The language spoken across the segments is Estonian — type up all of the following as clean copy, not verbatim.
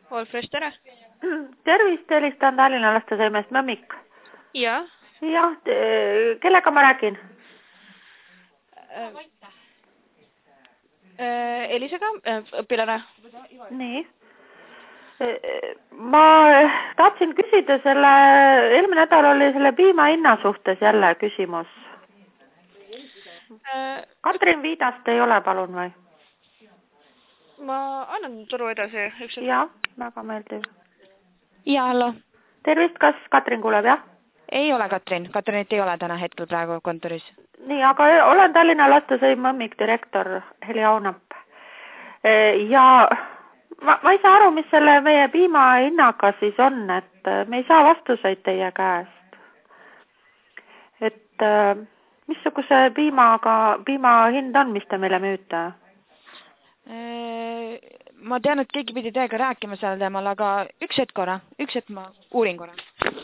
Olfresh, tere! Tervist, helistan Tallinna lastesaimest Mõmmik. Jah. Jah, kellega ma räägin? Elisaga, õpilane. Nii. Ma tahtsin küsida selle, eelmine nädal oli selle piima hinna suhtes jälle küsimus. Katrin Viidast ei ole, palun või? Ma annan toru edasi. Jah, väga meeldiv. Ja, hallo. Tervist, kas Katrin kuuleb, jah? Ei ole Katrin. Katrinit ei ole täna hetkel praegu kontoris. Nii, aga olen Tallinna lastesaim Mõmmik direktor Heli Aunapp. Ja ma ei saa aru, mis selle meie piima hinnaga siis on, et me ei saa vastuseid teie käest. Et missuguse piima hind on, mis te meile müüte? Ma tean, et keegi pidi teiega rääkima seal teemal, aga üks hetk ma uurin korra.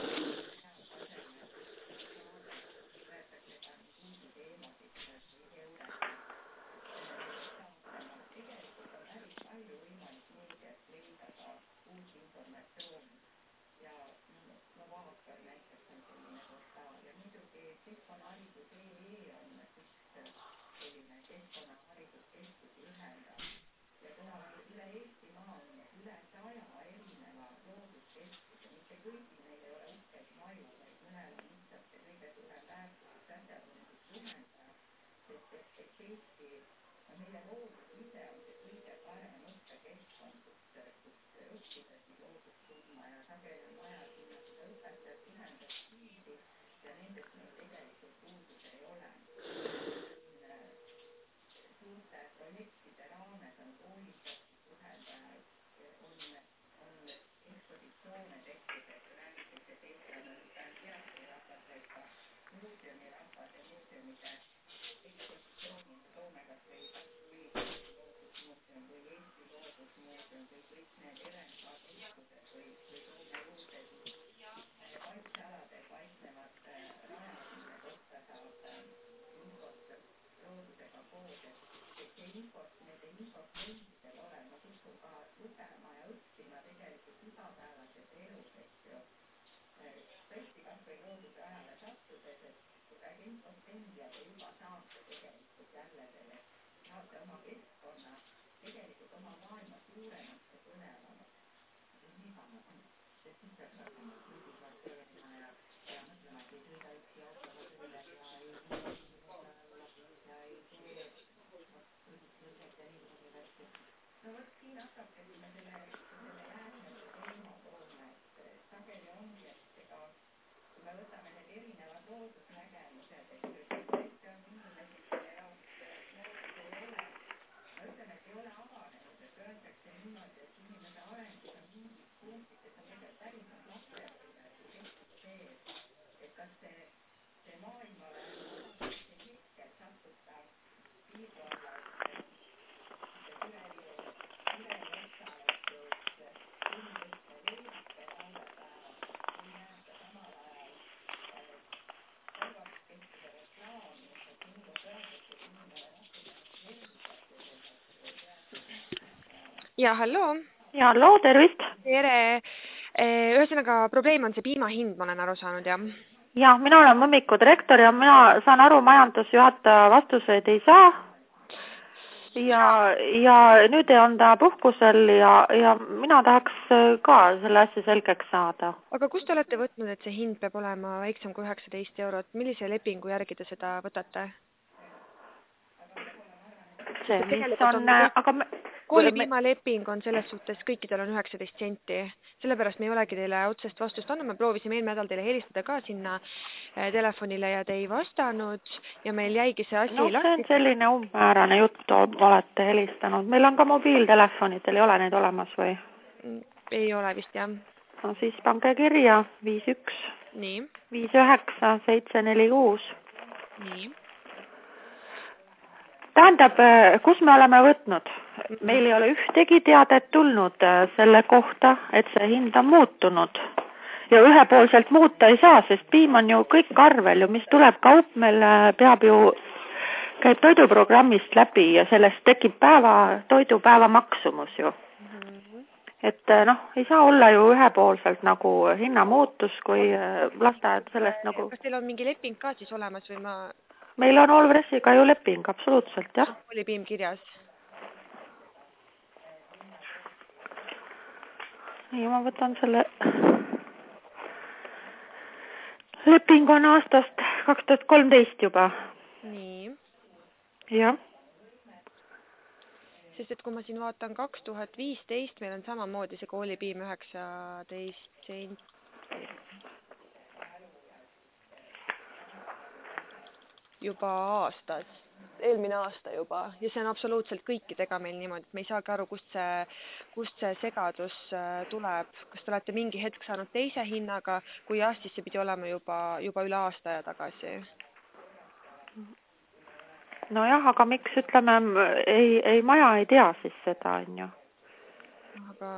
Ja, hallo. Ja, hallo, tervist. Tere. Ühesõnaga, probleem on see piima hind, ma olen aru saanud, jah? Ja, mina olen Mõmmiku direktor ja mina saan aru, majandusjuhataja vastuseid ei saa. Ja nüüd on ta puhkusel ja mina tahaks ka selle asja selgeks saada. Aga kus te olete võtnud, et see hind peab olema väiksem kui 19 €? Millise lepingu järgi te seda võtate? See, mis on, aga koolipiima leping on selles suhtes, kõikidel on 19 senti. Sellepärast me ei olegi teile otsest vastust andnud. Me proovisime eelmine nädal teile helistada ka sinna telefonile ja te ei vastanud ja meil jäigi see asi lahti. See on selline umbmäärane juttu, olete helistanud. Meil on ka mobiiltelefonidel, ei ole neid olemas või? Ei ole vist, jah. No siis pange kirja 51 Nii. 59 746. Nii. Tähendab, kus me oleme võtnud? Meil ei ole ühtegi teadet tulnud selle kohta, et see hind on muutunud. Ja ühepoolselt muuta ei saa, sest piim on ju kõik arvel ju, mis tuleb kaup, meil käib toiduprogrammist läbi ja sellest tekib toidupäeva maksumus ju. et ei saa olla ju ühepoolselt nagu hinnamuutus, kui lasteaed sellest nagu... Kas teil on mingi leping ka siis olemas või ma... Meil on Allpressiga ju leping, absoluutselt, jah. Oli piim kirjas? Nii, ma võtan selle... Leping on aastast 2013 juba. Nii. Jah. Sest et kui ma siin vaatan 2015, meil on samamoodi see koolipiim 19 senti. Juba aastas, eelmine aasta juba, ja see on absoluutselt kõikidega meil niimoodi, et me ei saagi aru, kust see segadus tuleb. Kas te olete mingi hetk saanud teise hinnaga, kui jah, siis see pidi olema juba üle aasta ja tagasi? No jah, aga miks ütleme, ei maja ei tea siis seda, on ju. Aga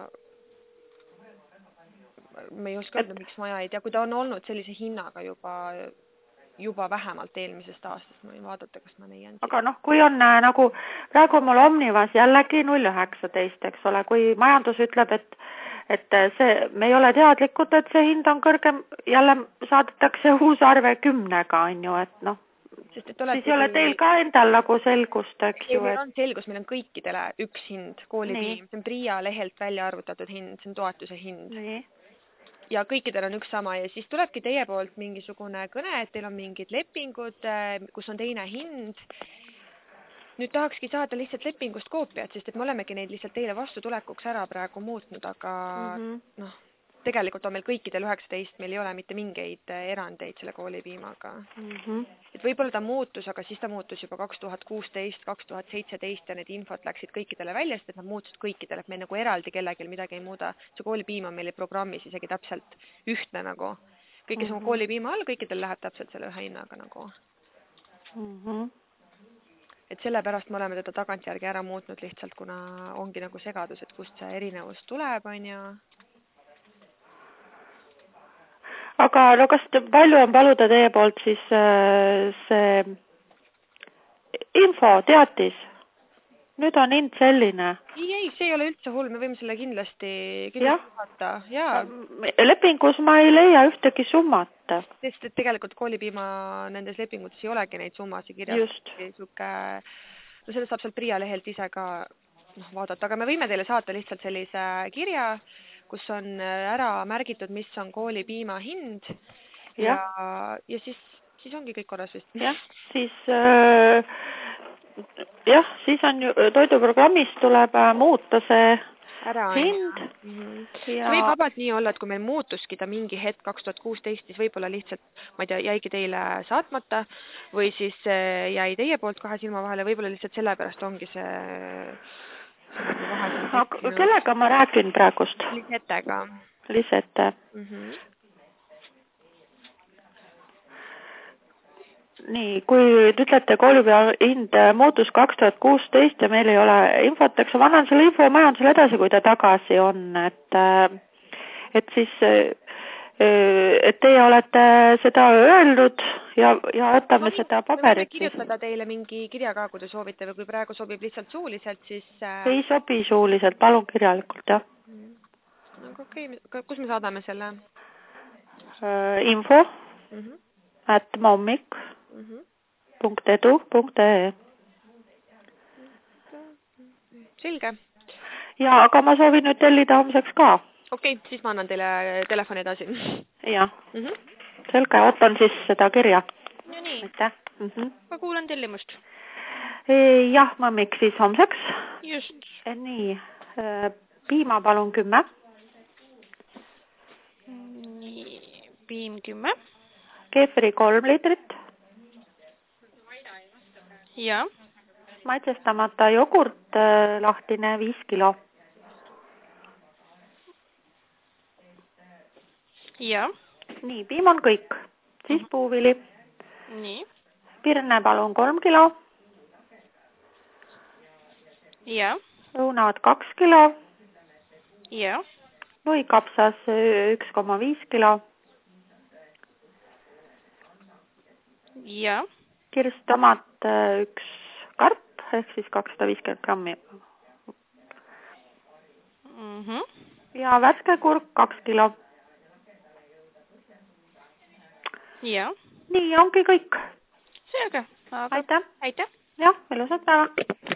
me ei oska öelda, miks maja ei tea, kui ta on olnud sellise hinnaga juba vähemalt eelmisest aastast, ma võin vaadata, kas ma leian. Aga kui on nagu, praegu mul Omnivas jällegi 0,19, eks ole, kui majandus ütleb, et me ei ole teadlikud, et see hind on kõrgem, jälle saadetakse uus arve 10-ga, on ju, et siis ei ole teil ka endal nagu selgust, eks ju. Meil on selgus, meil on kõikidele üks hind, koolipiim, see on PRIA lehelt välja arvutatud hind, see on toetuse hind. Nii. Ja kõikidel on üks sama ja siis tulebki teie poolt mingisugune kõne, et teil on mingid lepingud, kus on teine hind. Nüüd tahakski saada lihtsalt lepingust koopiat, sest et me olemegi neid lihtsalt teile vastutulekuks ära praegu muutnud, aga tegelikult on meil kõikidel 19, meil ei ole mitte mingeid erandeid selle koolipiimaga. Et võib-olla ta muutus, aga siis ta muutus juba 2016, 2017 ja need infot läksid kõikidele välja, sest et nad muutusid kõikidele, et me nagu eraldi kellelgi midagi ei muuda. See koolipiim on meil programmis isegi täpselt ühtne nagu. Kõik, kes on koolipiima all, kõikidel läheb täpselt selle ühe hinnaga nagu. Et sellepärast me oleme teda tagantjärgi ära muutnud lihtsalt, kuna ongi nagu segadus, et kust see erinevus tuleb, on ja... Aga kas palju on paluda teie poolt siis see info, teatis? Nüüd on hind selline. Ei, see ei ole üldse hull, me võime selle kindlasti vaata. Ja. Lepingus ma ei leia ühtegi summat. Sest et tegelikult koolipiima nendes lepingutes ei olegi neid summasi kirjas. Just. Sellest saab sealt PRIA lehelt ise ka vaadata, aga me võime teile saata lihtsalt sellise kirja, kus on ära märgitud, mis on koolipiima hind ja siis ongi kõik korras vist. Siis on ju toiduprogrammis tuleb muuta see hind. See võib vabalt nii olla, et kui meil muutuski ta mingi hetk 2016, siis võib-olla lihtsalt, ma ei tea, jäigi teile saatmata või siis jäi teie poolt kahe silma vahele, võib-olla lihtsalt sellepärast ongi see kellega ma räägin praegust? Lisetega. Lisette. Nii, kui ütlete koolipea hind muutus 2016 ja meil ei ole infot, eks ma annan selle info majandusele edasi, kui ta tagasi on, et siis et teie olete seda öelnud ja võtame seda paberit. Me kirjutada teile mingi kirja ka, kui te soovite või kui praegu sobib lihtsalt suuliselt, siis... Ei sobi suuliselt, palun kirjalikult, jah. Okei, kus me saadame selle? Info @mommik.edu.ee Selge. Ja, aga ma soovin nüüd tellida homseks ka. Okei, siis ma annan teile telefoni edasi. Jah. Selge, ootan siis seda kirja. No nii. Aitäh. Ma kuulan tellimust. Jah, mommik siis homseks. Just. Nii, piima palun 10. Nii, piim 10. Keefri 3 liitrit. Ja. Maitsestamata jogurt lahtine 5 kilo. Ja. Nii, piim on kõik. Siis puuvili. Nii. Pirne palun 3 kilo. Ja. Õunad 2 kilo. Ja. Nuikapsas 1,5 kilo. Ja. Kirstomat 1 karp ehk siis 250 grammi. ja värske kurk 2 kilo. Ja. Nii ongi kõik. Selge. Aitäh. Aitäh. Jah, ilusat päeva.